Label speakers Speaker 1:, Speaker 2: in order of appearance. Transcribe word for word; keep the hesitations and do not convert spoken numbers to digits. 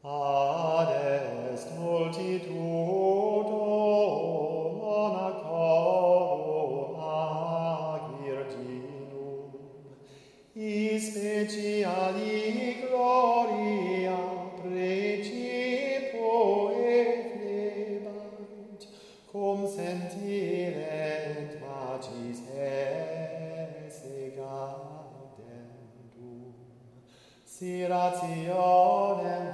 Speaker 1: Ad est multitudum monacorum ac virginum, speciali gloria precipo efflebant, cum sentirent magis esse gaudendum. Si rationem